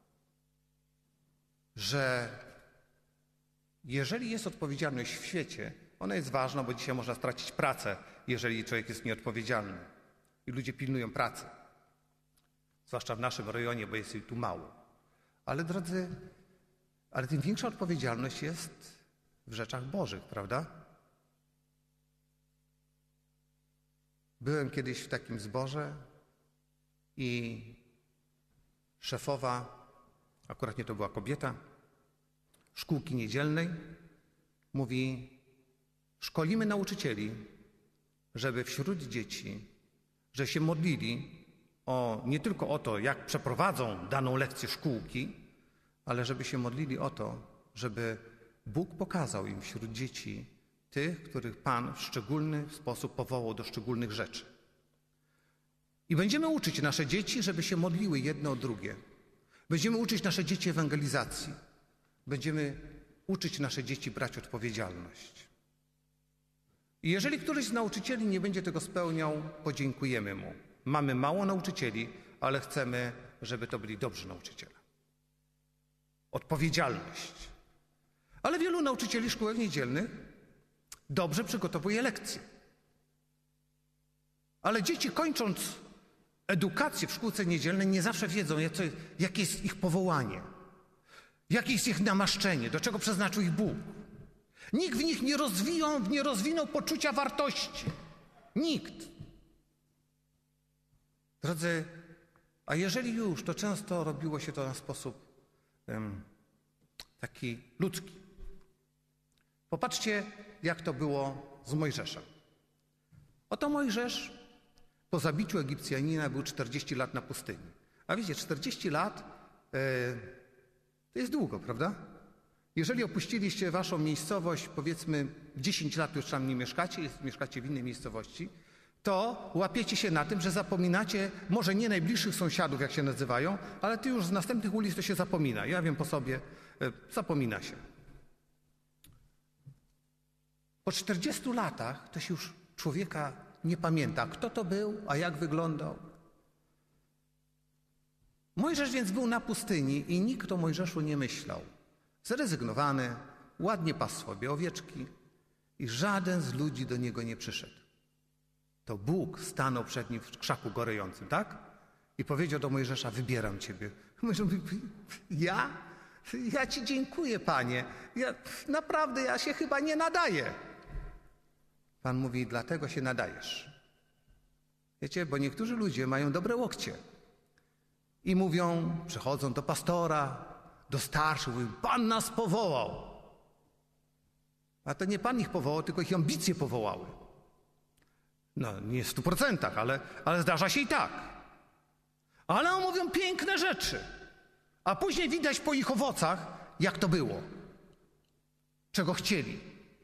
że jeżeli jest odpowiedzialność w świecie, ona jest ważna, bo dzisiaj można stracić pracę, jeżeli człowiek jest nieodpowiedzialny. I ludzie pilnują pracy. Zwłaszcza w naszym rejonie, bo jest jej tu mało. Ale drodzy, ale tym większa odpowiedzialność jest w rzeczach Bożych, prawda? Byłem kiedyś w takim zborze i szefowa, akurat nie to była kobieta, szkółki niedzielnej, mówi: szkolimy nauczycieli, żeby wśród dzieci, że się modlili o, nie tylko o to, jak przeprowadzą daną lekcję szkółki, ale żeby się modlili o to, żeby Bóg pokazał im wśród dzieci tych, których Pan w szczególny sposób powołał do szczególnych rzeczy. I będziemy uczyć nasze dzieci, żeby się modliły jedno o drugie. Będziemy uczyć nasze dzieci ewangelizacji. Będziemy uczyć nasze dzieci brać odpowiedzialność. I jeżeli któryś z nauczycieli nie będzie tego spełniał, podziękujemy mu. Mamy mało nauczycieli, ale chcemy, żeby to byli dobrzy nauczyciele. Odpowiedzialność. Ale wielu nauczycieli szkółek niedzielnych dobrze przygotowuje lekcje. Ale dzieci, kończąc edukację w szkółce niedzielnej, nie zawsze wiedzą, jakie jest ich powołanie, jakie jest ich namaszczenie, do czego przeznaczył ich Bóg. Nikt w nich nie rozwijał, nie rozwinął poczucia wartości. Nikt. Drodzy, a jeżeli już, to często robiło się to na sposób um, taki ludzki. Popatrzcie, jak to było z Mojżeszem. Oto Mojżesz po zabiciu Egipcjanina był czterdzieści lat na pustyni. A wiecie, czterdzieści lat e, to jest długo, prawda? Jeżeli opuściliście waszą miejscowość, powiedzmy dziesięć lat już tam nie mieszkacie, mieszkacie w innej miejscowości, to łapiecie się na tym, że zapominacie, może nie najbliższych sąsiadów, jak się nazywają, ale ty już z następnych ulic to się zapomina. Ja wiem po sobie, e, zapomina się. Po czterdziestu latach to się już człowieka nie pamięta, kto to był, a jak wyglądał. Mojżesz więc był na pustyni i nikt o Mojżeszu nie myślał. Zrezygnowany, ładnie pasł sobie owieczki i żaden z ludzi do niego nie przyszedł. To Bóg stanął przed nim w krzaku gorejącym, tak? I powiedział do Mojżesza: wybieram ciebie. Mojżesz mówi: ja? Ja ci dziękuję, Panie. Ja, naprawdę, ja się chyba nie nadaję. Pan mówi: dlatego się nadajesz. Wiecie, bo niektórzy ludzie mają dobre łokcie i mówią, przychodzą do pastora, do starszych, mówią: Pan nas powołał. A to nie Pan ich powołał, tylko ich ambicje powołały. No, nie w stu procentach, ale, ale zdarza się i tak. Ale oni mówią piękne rzeczy, a później widać po ich owocach, jak to było, czego chcieli.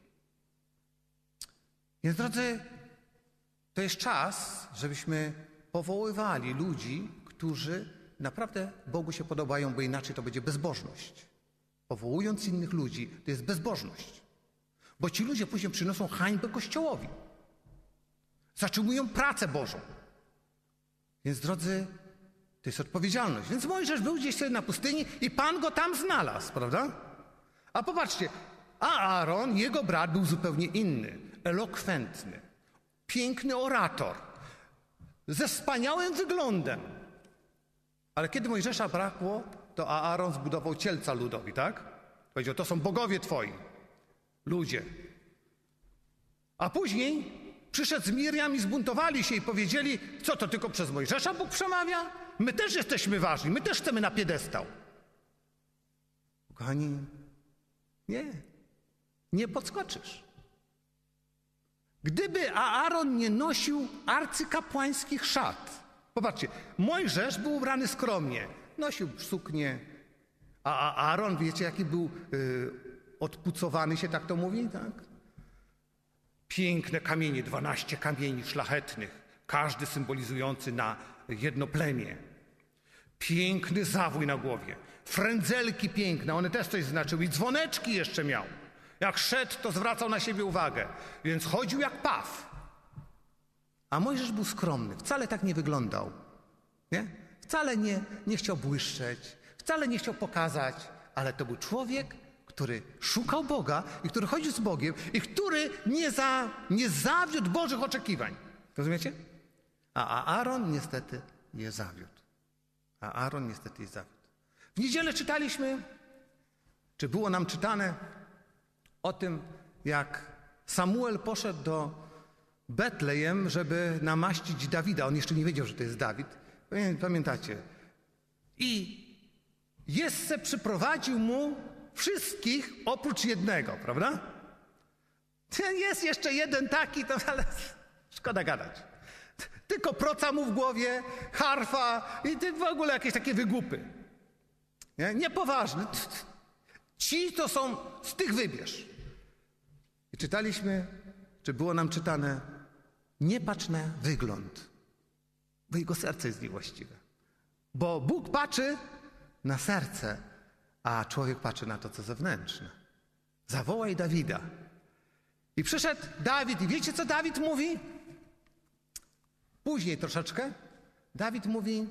Więc drodzy, to jest czas, żebyśmy powoływali ludzi, którzy naprawdę Bogu się podobają, bo inaczej to będzie bezbożność. Powołując innych ludzi, to jest bezbożność. Bo ci ludzie później przynoszą hańbę Kościołowi. Zatrzymują pracę Bożą. Więc drodzy, to jest odpowiedzialność. Więc Mojżesz był gdzieś sobie na pustyni i Pan go tam znalazł, prawda? A popatrzcie, a Aaron, jego brat, był zupełnie inny, elokwentny. piękny orator, ze wspaniałym wyglądem. Ale kiedy Mojżesza brakło, to Aaron zbudował cielca ludowi, tak? Powiedział, to są bogowie twoi, ludzie. A później przyszedł z Mirjam i zbuntowali się i powiedzieli, co to tylko przez Mojżesza Bóg przemawia? My też jesteśmy ważni, my też chcemy na piedestał. Kochani, nie, nie podskoczysz. Gdyby Aaron nie nosił arcykapłańskich szat, popatrzcie, Mojżesz był ubrany skromnie, nosił suknię, a Aaron, wiecie, jaki był yy, odpucowany się, tak to mówi, tak? Piękne kamienie, dwanaście kamieni szlachetnych, każdy symbolizujący na jedno plemię. Piękny zawój na głowie, frędzelki piękne, one też coś znaczyły i dzwoneczki jeszcze miał. Jak szedł, to zwracał na siebie uwagę, więc chodził jak paw. A Mojżesz był skromny, wcale tak nie wyglądał. Nie? Wcale nie, nie chciał błyszczeć, wcale nie chciał pokazać, ale to był człowiek, który szukał Boga i który chodził z Bogiem i który nie, za, nie zawiódł Bożych oczekiwań. Rozumiecie? A Aaron niestety je zawiódł. A Aaron niestety je zawiódł. W niedzielę czytaliśmy, czy było nam czytane o tym, jak Samuel poszedł do Betlejem, żeby namaścić Dawida. On jeszcze nie wiedział, że to jest Dawid. Pamiętacie? I Jesse przyprowadził mu wszystkich oprócz jednego, prawda? Jest jeszcze jeden taki, to ale szkoda gadać. Tylko proca mu w głowie, harfa i w ogóle jakieś takie wygłupy. Nie? Niepoważne. Ci to są, z tych wybierz. I czytaliśmy, czy było nam czytane, nie patrz na wygląd, bo jego serce jest niewłaściwe. Bo Bóg patrzy na serce, a człowiek patrzy na to, co zewnętrzne. Zawołaj Dawida. I przyszedł Dawid i wiecie, co Dawid mówi? Później troszeczkę Dawid mówi,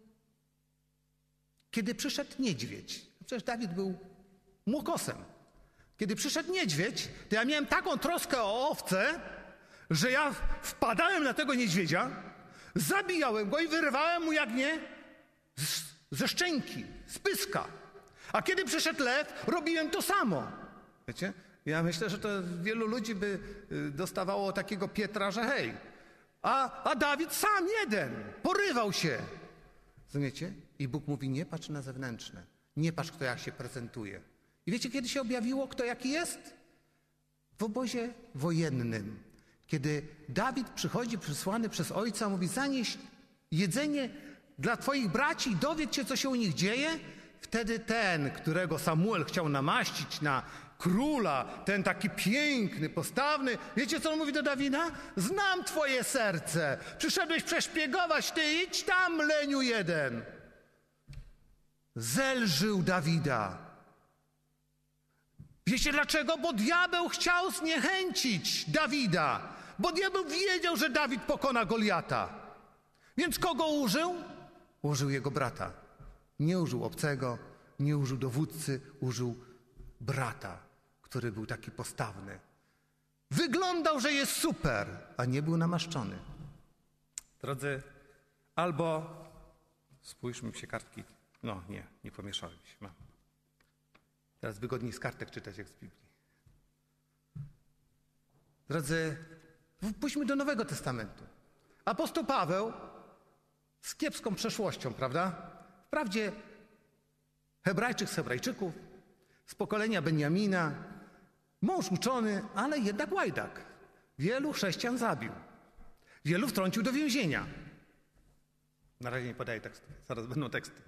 kiedy przyszedł niedźwiedź. Przecież Dawid był młokosem. Kiedy przyszedł niedźwiedź, to ja miałem taką troskę o owce, że ja wpadałem na tego niedźwiedzia, zabijałem go i wyrywałem mu jagnię ze szczęki, z pyska. A kiedy przyszedł lew, robiłem to samo. Wiecie? Ja myślę, że to wielu ludzi by dostawało takiego Pietra, że hej. A, a Dawid sam jeden porywał się. Rozumiecie? I Bóg mówi, nie patrz na zewnętrzne. Nie patrz, kto jak się prezentuje. I wiecie, kiedy się objawiło, kto jaki jest? W obozie wojennym. Kiedy Dawid przychodzi przysłany przez ojca, mówi, zanieś jedzenie dla twoich braci i dowiedz się, co się u nich dzieje. Wtedy ten, którego Samuel chciał namaścić na króla, ten taki piękny, postawny, wiecie, co on mówi do Dawida? Znam twoje serce. Przyszedłeś przeszpiegować, ty idź tam, leniu jeden. Zelżył Dawida. Wiecie dlaczego? Bo diabeł chciał zniechęcić Dawida. Bo diabeł wiedział, że Dawid pokona Goliata. Więc kogo użył? Użył jego brata. Nie użył obcego, nie użył dowódcy, użył brata, który był taki postawny. Wyglądał, że jest super, a nie był namaszczony. Drodzy, albo spójrzmy się kartki. No nie, nie pomieszałem się. Mam. Teraz wygodniej z kartek czytać jak z Biblii. Drodzy, pójdźmy do Nowego Testamentu. Apostoł Paweł z kiepską przeszłością, prawda? Wprawdzie Hebrajczyk z Hebrajczyków, z pokolenia Benjamina, mąż uczony, ale jednak łajdak. Wielu chrześcijan zabił. Wielu wtrącił do więzienia. Na razie nie podaję tekstu, zaraz będą teksty.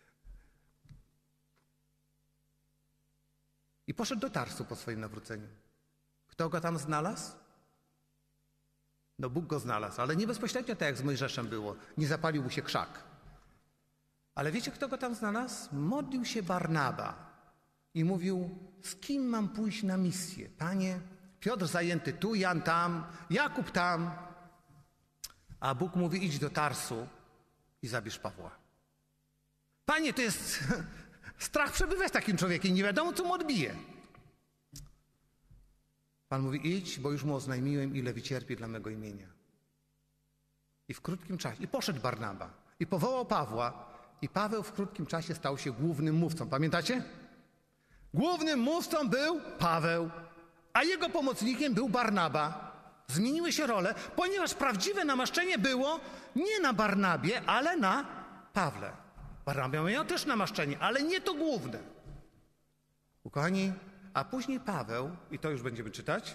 I poszedł do Tarsu po swoim nawróceniu. Kto go tam znalazł? No Bóg go znalazł, ale nie bezpośrednio tak jak z Mojżeszem było. Nie zapalił mu się krzak. Ale wiecie, kto go tam znalazł? Modlił się Barnaba i mówił, z kim mam pójść na misję? Panie, Piotr zajęty tu, Jan tam, Jakub tam. A Bóg mówi, idź do Tarsu i zabierz Pawła. Panie, to jest strach przebywać z takim człowiekiem, nie wiadomo, co mu odbije. Pan mówi, idź, bo już mu oznajmiłem, ile wycierpi dla mego imienia. I w krótkim czasie, i poszedł Barnaba, i powołał Pawła, i Paweł w krótkim czasie stał się głównym mówcą. Pamiętacie? Głównym mówcą był Paweł, a jego pomocnikiem był Barnaba. Zmieniły się role, ponieważ prawdziwe namaszczenie było nie na Barnabie, ale na Pawle. Barnaba miał też namaszczenie, ale nie to główne. Ukochani, a później Paweł, i to już będziemy czytać,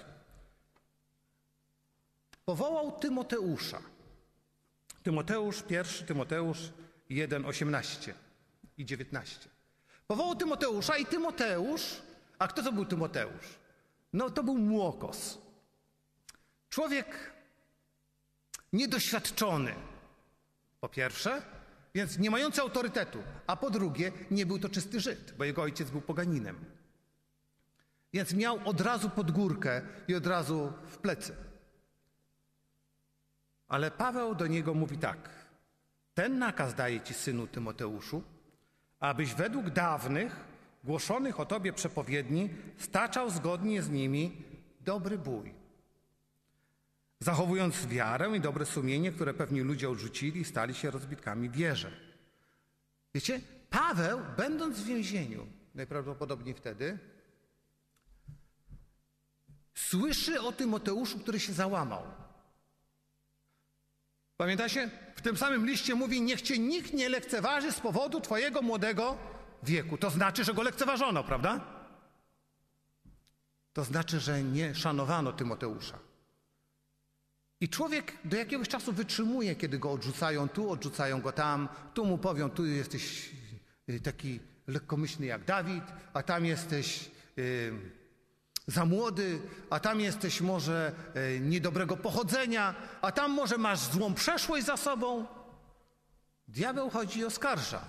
powołał Tymoteusza. Tymoteusz, pierwszy Tymoteusz jeden, osiemnaście i dziewiętnaście. Powołał Tymoteusza i Tymoteusz, a kto to był Tymoteusz? No to był młokos. Człowiek niedoświadczony, po pierwsze, więc nie mający autorytetu, a po drugie nie był to czysty Żyd, bo jego ojciec był poganinem. Więc miał od razu pod górkę i od razu w plecy. Ale Paweł do niego mówi tak. Ten nakaz daje ci, synu Tymoteuszu, abyś według dawnych, głoszonych o tobie przepowiedni, staczał zgodnie z nimi dobry bój. Zachowując wiarę i dobre sumienie, które pewni ludzie odrzucili i stali się rozbitkami w wierze. Wiecie, Paweł, będąc w więzieniu, najprawdopodobniej wtedy, słyszy o Tymoteuszu, który się załamał. Pamiętacie? W tym samym liście mówi, niech cię nikt nie lekceważy z powodu twojego młodego wieku. To znaczy, że go lekceważono, prawda? To znaczy, że nie szanowano Tymoteusza. I człowiek do jakiegoś czasu wytrzymuje, kiedy go odrzucają tu, odrzucają go tam, tu mu powią, tu jesteś taki lekkomyślny jak Dawid, a tam jesteś yy, za młody, a tam jesteś może yy, niedobrego pochodzenia, a tam może masz złą przeszłość za sobą. Diabeł chodzi i oskarża.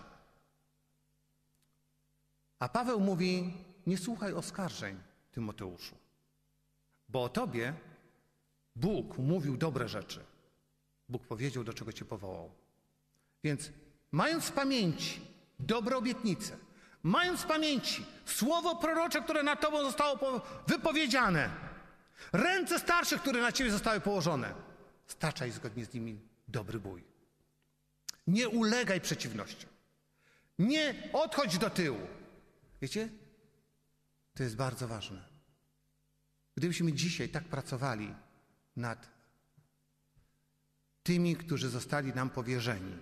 A Paweł mówi, nie słuchaj oskarżeń, Tymoteuszu, bo o tobie Bóg mówił dobre rzeczy. Bóg powiedział, do czego cię powołał. Więc mając w pamięci dobre obietnice, mając w pamięci słowo prorocze, które nad tobą zostało wypowiedziane, ręce starszych, które na ciebie zostały położone, staczaj zgodnie z nimi dobry bój. Nie ulegaj przeciwnościom. Nie odchodź do tyłu. Wiecie? To jest bardzo ważne. Gdybyśmy dzisiaj tak pracowali nad tymi, którzy zostali nam powierzeni,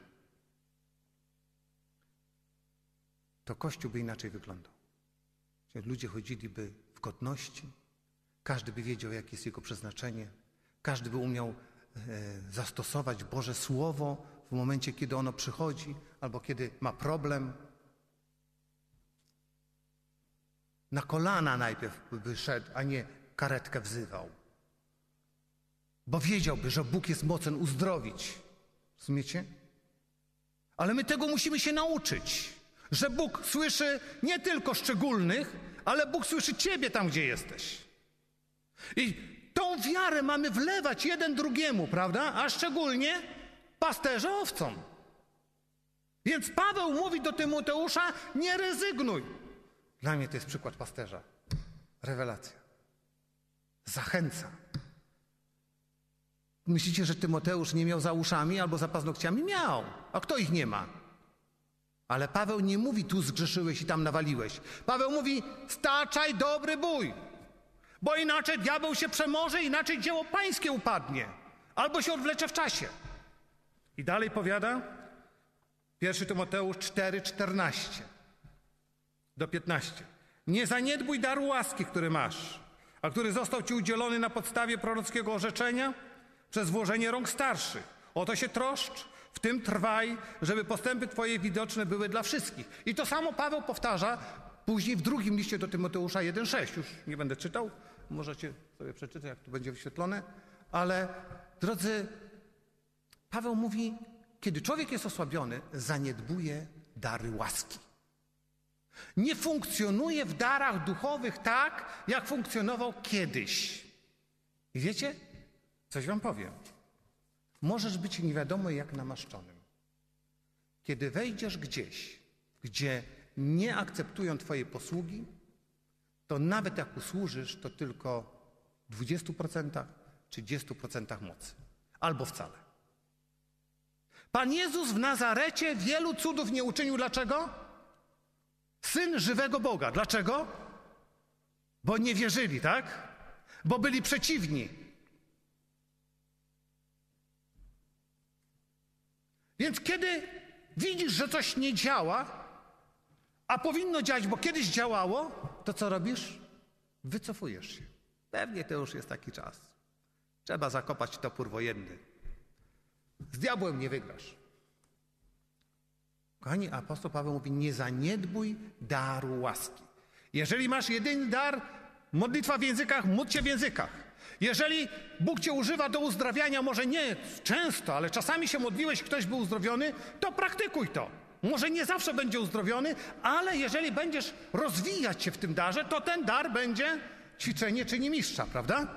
to Kościół by inaczej wyglądał. Ludzie chodziliby w godności, każdy by wiedział, jakie jest jego przeznaczenie, każdy by umiał e, zastosować Boże Słowo w momencie, kiedy ono przychodzi, albo kiedy ma problem. Na kolana najpierw by szedł, a nie karetkę wzywał. Bo wiedziałby, że Bóg jest mocen uzdrowić. Rozumiecie? Ale my tego musimy się nauczyć, że Bóg słyszy nie tylko szczególnych, ale Bóg słyszy ciebie tam, gdzie jesteś. I tą wiarę mamy wlewać jeden drugiemu, prawda? A szczególnie pasterze owcom. Więc Paweł mówi do Tymoteusza, nie rezygnuj. Dla mnie to jest przykład pasterza. Rewelacja. Zachęca. Myślicie, że Tymoteusz nie miał za uszami albo za paznokciami? Miał. A kto ich nie ma? Ale Paweł nie mówi, tu zgrzeszyłeś i tam nawaliłeś. Paweł mówi, staczaj dobry bój. Bo inaczej diabeł się przemoże, inaczej dzieło pańskie upadnie. Albo się odwlecze w czasie. I dalej powiada, pierwszy Tymoteusz cztery, czternaście do piętnaście. Nie zaniedbuj daru łaski, który masz, a który został ci udzielony na podstawie prorockiego orzeczenia przez włożenie rąk starszych. O to się troszcz, w tym trwaj, żeby postępy twoje widoczne były dla wszystkich. I to samo Paweł powtarza później w drugim liście do Tymoteusza jeden, sześć. Już nie będę czytał, możecie sobie przeczytać, jak tu będzie wyświetlone. Ale, drodzy, Paweł mówi, kiedy człowiek jest osłabiony, zaniedbuje dary łaski. Nie funkcjonuje w darach duchowych tak, jak funkcjonował kiedyś. I wiecie? Coś wam powiem. Możesz być nie wiadomo jak namaszczonym. Kiedy wejdziesz gdzieś, gdzie nie akceptują twojej posługi, to nawet jak usłużysz, to tylko dwudziestu procentach, trzydziestu procentach mocy. Albo wcale. Pan Jezus w Nazarecie wielu cudów nie uczynił. Dlaczego? Syn żywego Boga. Dlaczego? Bo nie wierzyli, tak? Bo byli przeciwni. Więc kiedy widzisz, że coś nie działa, a powinno działać, bo kiedyś działało, to co robisz? Wycofujesz się. Pewnie to już jest taki czas. Trzeba zakopać topór wojenny. Z diabłem nie wygrasz. Kochani, apostoł Paweł mówi, nie zaniedbuj daru łaski. Jeżeli masz jedyny dar, modlitwa w językach, módl się w językach. Jeżeli Bóg cię używa do uzdrawiania, może nie często, ale czasami się modliłeś, ktoś był uzdrowiony, to praktykuj to. Może nie zawsze będzie uzdrowiony, ale jeżeli będziesz rozwijać się w tym darze, to ten dar będzie ćwiczenie czyni mistrza, prawda?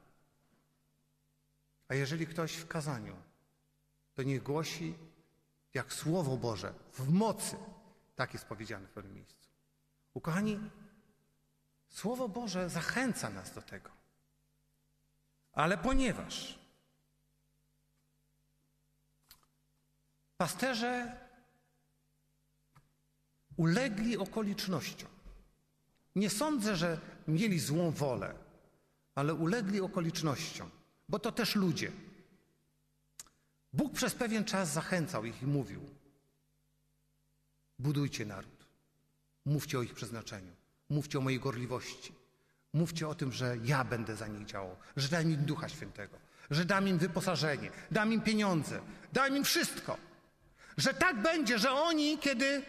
A jeżeli ktoś w kazaniu, to niech głosi jak Słowo Boże, w mocy. Tak jest powiedziane w pewnym miejscu. Ukochani, Słowo Boże zachęca nas do tego. Ale ponieważ pasterze ulegli okolicznościom, nie sądzę, że mieli złą wolę, ale ulegli okolicznościom, bo to też ludzie. Bóg przez pewien czas zachęcał ich i mówił: budujcie naród, mówcie o ich przeznaczeniu, mówcie o mojej gorliwości, mówcie o tym, że ja będę za nich działał, że dam im Ducha Świętego, że dam im wyposażenie, dam im pieniądze, dam im wszystko. Że tak będzie, że oni, kiedy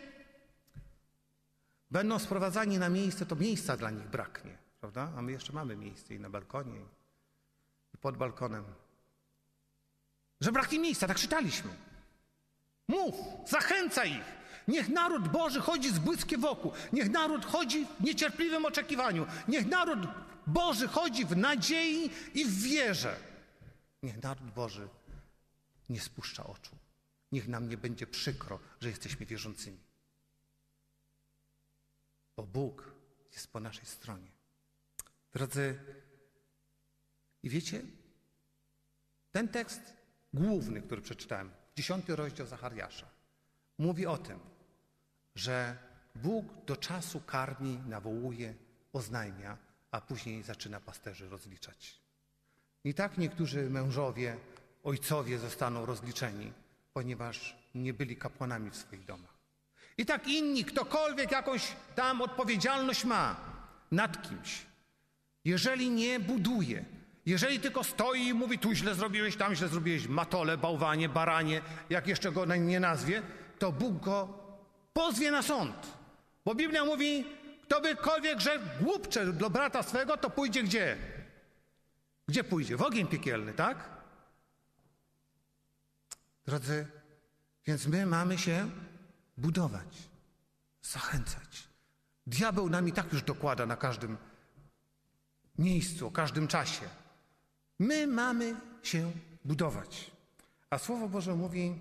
będą sprowadzani na miejsce, to miejsca dla nich braknie, prawda? A my jeszcze mamy miejsce i na balkonie, i pod balkonem. Że braknie miejsca, tak czytaliśmy. Mów, zachęcaj ich. Niech naród Boży chodzi z błyskiem wokół. Niech naród chodzi w niecierpliwym oczekiwaniu. Niech naród Boży chodzi w nadziei i w wierze. Niech naród Boży nie spuszcza oczu. Niech nam nie będzie przykro, że jesteśmy wierzącymi. Bo Bóg jest po naszej stronie. Drodzy, i wiecie, ten tekst główny, który przeczytałem, dziesiąty rozdział Zachariasza, mówi o tym, że Bóg do czasu karmi, nawołuje, oznajmia, a później zaczyna pasterzy rozliczać. I tak niektórzy mężowie, ojcowie zostaną rozliczeni, ponieważ nie byli kapłanami w swoich domach. I tak inni, ktokolwiek jakąś tam odpowiedzialność ma nad kimś, jeżeli nie buduje, jeżeli tylko stoi i mówi, tu źle zrobiłeś, tam źle zrobiłeś, matole, bałwanie, baranie, jak jeszcze go nie nazwie, to Bóg go pozwie na sąd. Bo Biblia mówi, kto bykolwiek rzekł głupcze do brata swego, to pójdzie gdzie? Gdzie pójdzie? W ogień piekielny, tak? Drodzy, więc my mamy się budować, zachęcać. Diabeł nam i tak już dokłada na każdym miejscu, o każdym czasie. My mamy się budować. A Słowo Boże mówi,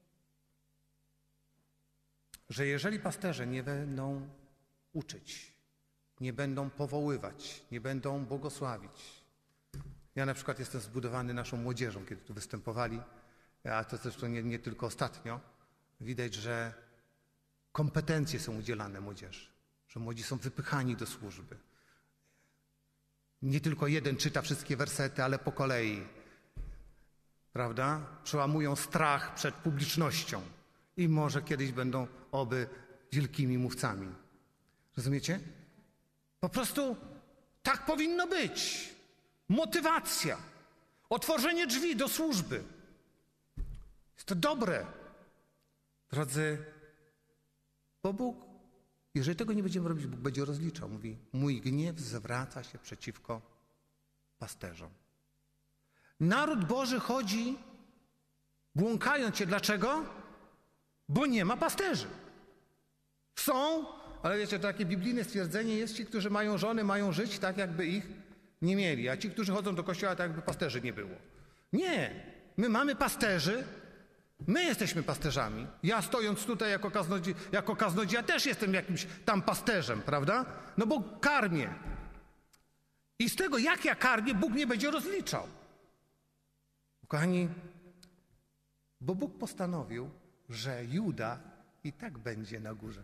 że jeżeli pasterze nie będą uczyć, nie będą powoływać, nie będą błogosławić. Ja na przykład jestem zbudowany naszą młodzieżą, kiedy tu występowali, a to zresztą nie, nie tylko ostatnio. Widać, że kompetencje są udzielane młodzieży, że młodzi są wypychani do służby. Nie tylko jeden czyta wszystkie wersety, ale po kolei, prawda? Przełamują strach przed publicznością i może kiedyś będą oby wielkimi mówcami. Rozumiecie? Po prostu tak powinno być. Motywacja, otworzenie drzwi do służby. Jest to dobre. Drodzy, bo Bóg, jeżeli tego nie będziemy robić, Bóg będzie rozliczał. Mówi, mój gniew zwraca się przeciwko pasterzom. Naród Boży chodzi, błąkając się. Dlaczego? Bo nie ma pasterzy. Są, ale wiecie, to takie biblijne stwierdzenie jest, ci, którzy mają żony, mają żyć tak, jakby ich nie mieli, a ci, którzy chodzą do kościoła, tak jakby pasterzy nie było. Nie, my mamy pasterzy, my jesteśmy pasterzami. Ja stojąc tutaj jako kaznodzieja, jako kaznodzieja też jestem jakimś tam pasterzem, prawda? No bo karmię. I z tego, jak ja karmię, Bóg mnie będzie rozliczał. Kochani, bo Bóg postanowił, że Juda i tak będzie na górze.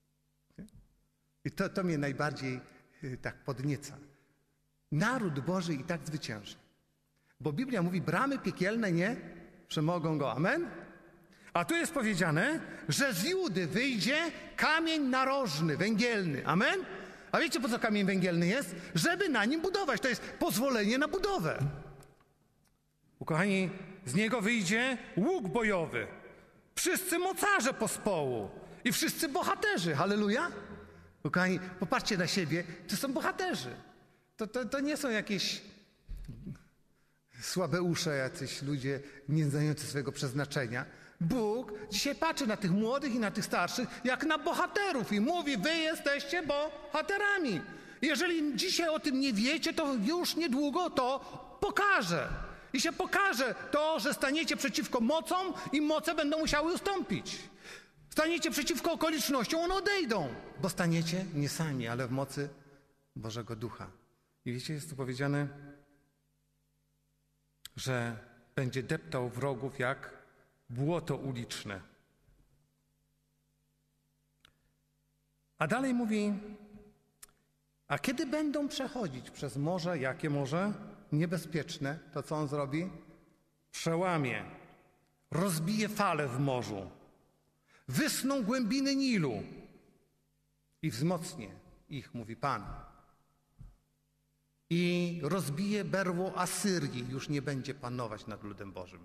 I to, to mnie najbardziej y, tak podnieca. Naród Boży i tak zwycięży. Bo Biblia mówi, bramy piekielne nie przemogą go. Amen? A tu jest powiedziane, że z Judy wyjdzie kamień narożny, węgielny. Amen? A wiecie, po co kamień węgielny jest? Żeby na nim budować. To jest pozwolenie na budowę. Ukochani, z niego wyjdzie łuk bojowy. Wszyscy mocarze pospołu i wszyscy bohaterzy. Halleluja? Ukochani, popatrzcie na siebie. To są bohaterzy. To, to, to nie są jakieś słabeusze, jacyś ludzie nie znający swojego przeznaczenia. Bóg dzisiaj patrzy na tych młodych i na tych starszych jak na bohaterów i mówi, wy jesteście bohaterami. Jeżeli dzisiaj o tym nie wiecie, to już niedługo to pokaże. I się pokaże to, że staniecie przeciwko mocom i moce będą musiały ustąpić. Staniecie przeciwko okolicznościom, one odejdą. Bo staniecie nie sami, ale w mocy Bożego Ducha. I wiecie, jest tu powiedziane, że będzie deptał wrogów jak błoto uliczne. A dalej mówi, a kiedy będą przechodzić przez morze, jakie morze? Niebezpieczne, to co on zrobi? Przełamie, rozbije fale w morzu, wysną głębiny Nilu i wzmocnię ich, mówi Pan. I rozbije berło Asyrii, już nie będzie panować nad ludem Bożym.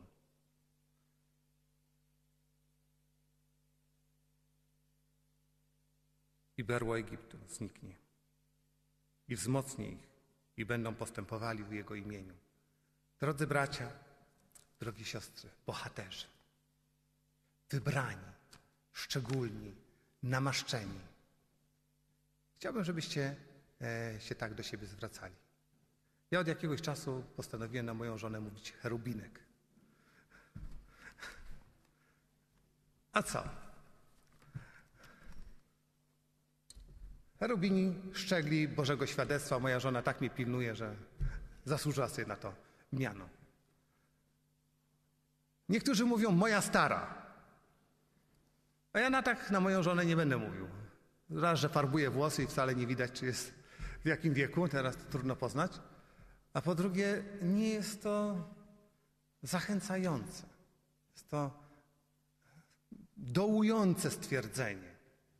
I berło Egiptu zniknie. I wzmocni ich. I będą postępowali w Jego imieniu. Drodzy bracia, drogie siostry, bohaterzy, wybrani, szczególni, namaszczeni. Chciałbym, żebyście e, się tak do siebie zwracali. Ja od jakiegoś czasu postanowiłem na moją żonę mówić cherubinek. A co? Cherubini szczegli Bożego świadectwa. Moja żona tak mnie pilnuje, że zasłużyła sobie na to miano. Niektórzy mówią moja stara. A ja na tak na moją żonę nie będę mówił. Raz, że farbuje włosy i wcale nie widać, czy jest w jakim wieku, teraz to trudno poznać. A po drugie, nie jest to zachęcające. Jest to dołujące stwierdzenie.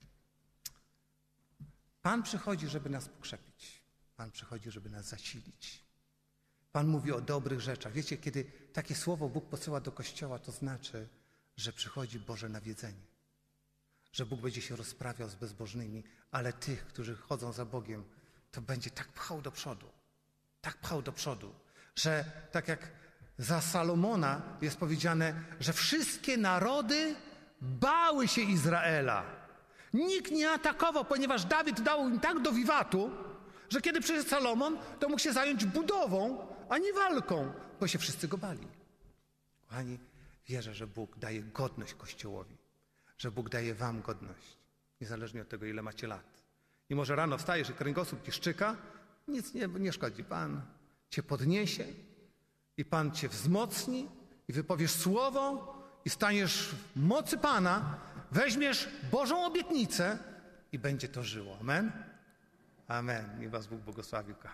Pan przychodzi, żeby nas pokrzepić. Pan przychodzi, żeby nas zasilić. Pan mówi o dobrych rzeczach. Wiecie, kiedy takie słowo Bóg posyła do Kościoła, to znaczy, że przychodzi Boże nawiedzenie. Że Bóg będzie się rozprawiał z bezbożnymi, ale tych, którzy chodzą za Bogiem, to będzie tak pchał do przodu. Tak pchał do przodu, że tak jak za Salomona jest powiedziane, że wszystkie narody bały się Izraela. Nikt nie atakował, ponieważ Dawid dał im tak do wiwatu, że kiedy przyszedł Salomon, to mógł się zająć budową, a nie walką, bo się wszyscy go bali. Kochani, wierzę, że Bóg daje godność Kościołowi, że Bóg daje wam godność, niezależnie od tego, ile macie lat. I może rano wstajesz i kręgosłup ci szczyka, nic nie, nie szkodzi. Pan cię podniesie i Pan cię wzmocni i wypowiesz słowo i staniesz w mocy Pana, weźmiesz Bożą obietnicę i będzie to żyło. Amen? Amen. Niech was Bóg błogosławi.